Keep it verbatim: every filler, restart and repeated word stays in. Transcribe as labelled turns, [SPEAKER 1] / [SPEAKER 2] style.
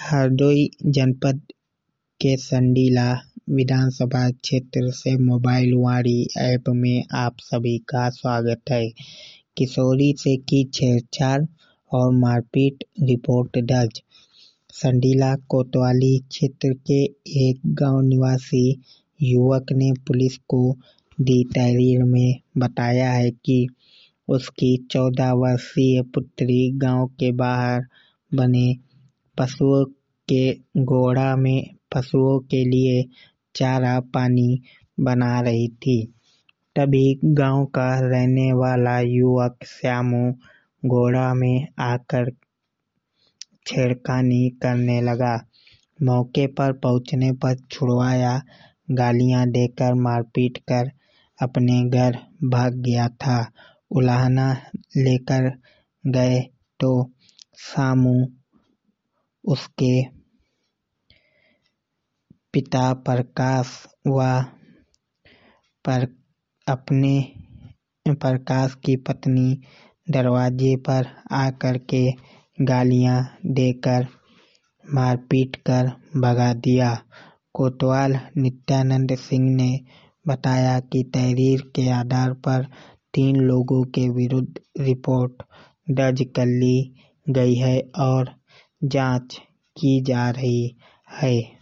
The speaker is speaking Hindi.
[SPEAKER 1] हरदोई जनपद के संडीला विधानसभा क्षेत्र से मोबाइलवाड़ी ऐप में आप सभी का स्वागत है। किशोरी से की छेड़छाड़ और मारपीट, रिपोर्ट दर्ज। संडीला कोतवाली क्षेत्र के एक गांव निवासी युवक ने पुलिस को दी तहरीर में बताया है कि उसकी चौदह वर्षीय पुत्री गांव के बाहर बने पशुओं के गोड़ा में पशुओं के लिए चारा पानी बना रही थी। तभी गांव का रहने वाला युवक श्यामू गोड़ा में आकर छेड़खानी करने लगा। मौके पर पहुंचने पर छुड़वाया, गालियां देकर मारपीट कर अपने घर भाग गया था। उलाहना लेकर गए तो श्यामू उसके पिता प्रकाश व पर अपने प्रकाश की पत्नी दरवाजे पर आकर के गालियां देकर मारपीट कर भगा दिया। कोतवाल नित्यानंद सिंह ने बताया कि तहरीर के आधार पर तीन लोगों के विरुद्ध रिपोर्ट दर्ज कर ली गई है और जांच की जा रही है।